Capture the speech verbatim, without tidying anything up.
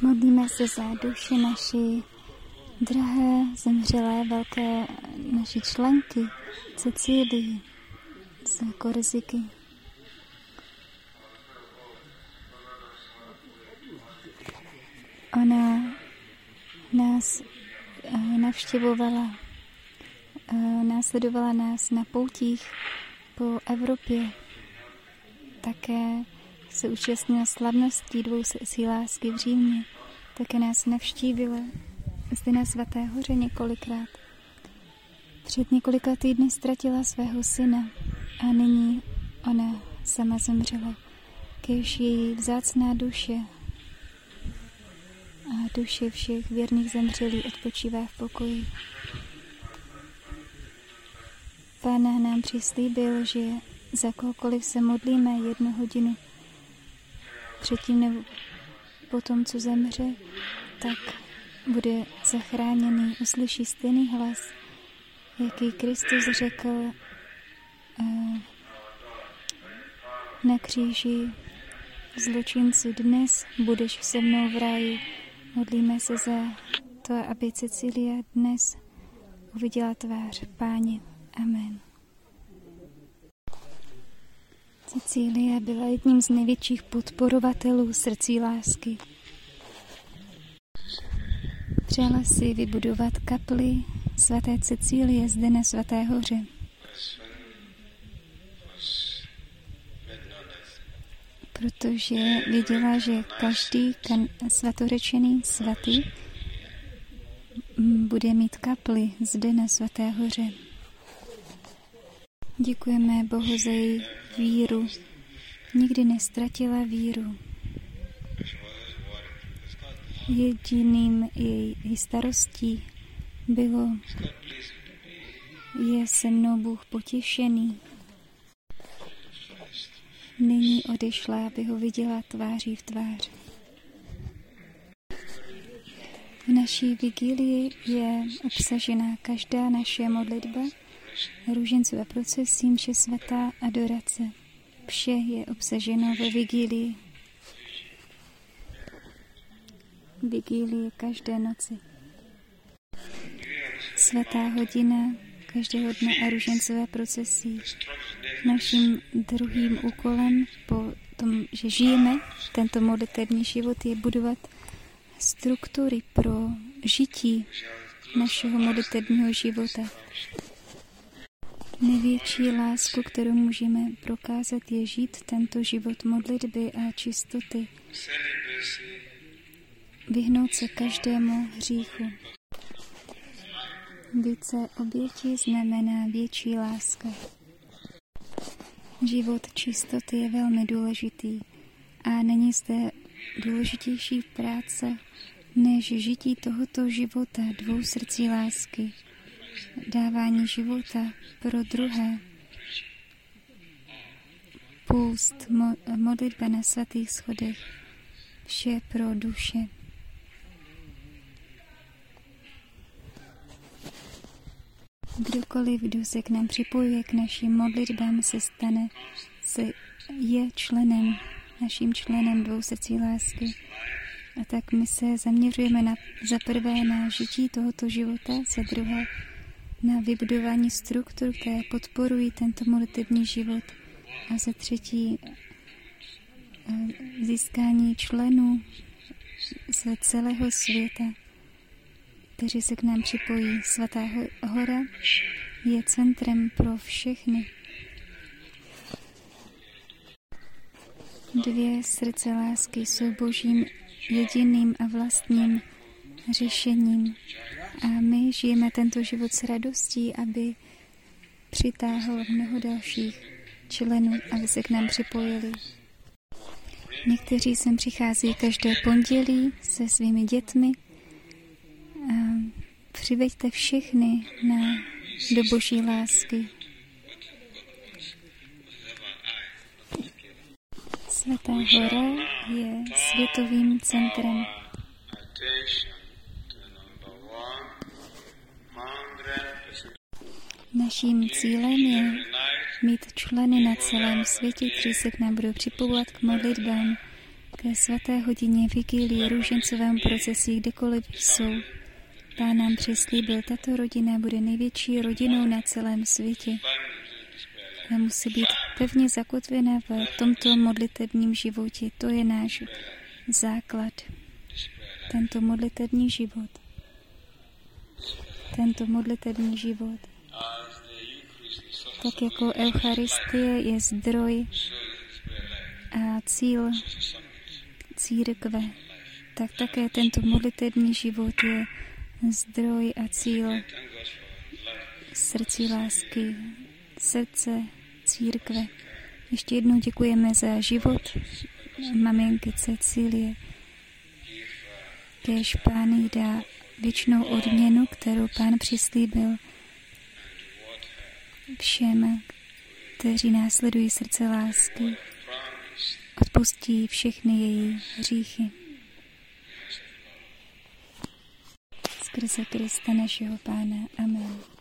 Modlíme se za duši naší drahé, zemřelé, velké naší členky Cecílii z Korziky. Ona nás navštěvovala, následovala nás na poutích po Evropě. Také se účastnila slavností dvousrdcí lásky v Římě. Také nás navštívila zde na Svaté hoře několikrát. Před několika týdny ztratila svého syna a nyní ona sama zemřela. Kéž její vzácná duše a duše všech věrných zemřelých odpočívá v pokoji. Pán nám přislíbil, že za kohokoliv se modlíme jednu hodinu předtím nebo potom, co zemře, tak bude zachráněný, uslyší stejný hlas, jaký Kristus řekl uh, na kříži: zločinci, dnes budeš se mnou v ráji. Modlíme se za to, aby Cecília dnes uviděla tvář Páně. Amen. Cecília byla jedním z největších podporovatelů srdcí lásky. Přála si vybudovat kapli svaté Cecílie zde na Svaté hoře. Protože věděla, že každý kan- svatorečený svatý bude mít kapli zde na Svaté hoře. Děkujeme Bohu za její víru. Nikdy neztratila víru. Jediným její starostí bylo: je se mnou Bůh potěšený. Nyní odešla, aby ho viděla tváří v tvář. V naší vigílii je obsažená každá naše modlitba, růžencová procesí, mše svatá, adorace. Vše je obsaženo ve vigílii. Vigílie každé noci. Svatá hodina každého dne a růžencové procesí. Naším druhým úkolem po tom, že žijeme tento modlitevní život, je budovat struktury pro žití našeho modlitevního života. Největší lásku, kterou můžeme prokázat, je žít tento život modlitby a čistoty. Vyhnout se každému hříchu. Více oběti znamená větší láska. Život čistoty je velmi důležitý a není zde důležitější práce než žití tohoto života dvou srdcí lásky. Dávání života pro druhé. Půst, mo- modlitba na svatých schodech. Vše pro duše. Kdokoliv, kdo se k nám připojuje k našim modlitbám, se stane, se je členem, naším členem dvou srdcí lásky. A tak my se zaměřujeme na, za prvé na žití tohoto života, za druhé na vybudování struktur, které podporují tento modlitevní život, a za třetí získání členů z celého světa, kteří se k nám připojí. Svatá hora je centrem pro všechny. Dvě srdce lásky jsou Božím jediným a vlastním řešením. A my žijeme tento život s radostí, aby přitáhl mnoho dalších členů, aby se k nám připojili. Někteří sem přichází každé pondělí se svými dětmi. A přiveďte všechny na, do Boží lásky. Svatá hora je světovým centrem. Naším cílem je mít členy na celém světě, kteří se k nám budou připojovat k modlitbám, Ke svaté hodině vigílie, růžencovém procesí, kdekoliv jsou. Pán nám přislíbil, tato rodina bude největší rodinou na celém světě. A musí být pevně zakotvena v tomto modlitebním životě. To je náš základ. Tento modlitební život. Tento modlitební život. Tak jako Eucharistie je zdroj a cíl církve, tak také tento modlitební život je zdroj a cíl srdcí lásky, srdce církve. Ještě jednou děkujeme za život maminky Cecílie. Kéž Pán jí dá věčnou odměnu, kterou Pán přislíbil všem, kteří následují srdce lásky. Odpustí všechny její hříchy. Skrze Krista našeho Pána. Amen.